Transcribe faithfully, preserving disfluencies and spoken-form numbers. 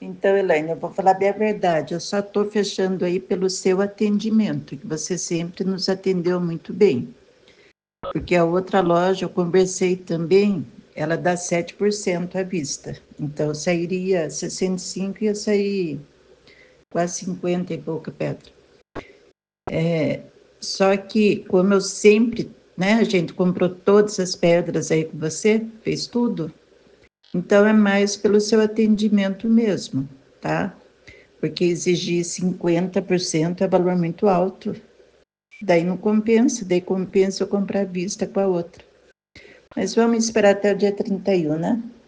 Então, Elaine, eu vou falar bem a verdade, eu só estou fechando aí pelo seu atendimento, que você sempre nos atendeu muito bem. Porque a outra loja, eu conversei também, ela dá sete por cento à vista. Então, sairia sessenta e cinco, ia sair quase cinquenta e pouca pedra. É, só que, como eu sempre, né, a gente comprou todas as pedras aí com você, fez tudo, então é mais pelo seu atendimento mesmo, tá? Porque exigir cinquenta por cento é valor muito alto. Daí não compensa, daí compensa eu comprar à vista com a outra. Mas vamos esperar até o dia trinta e um, né?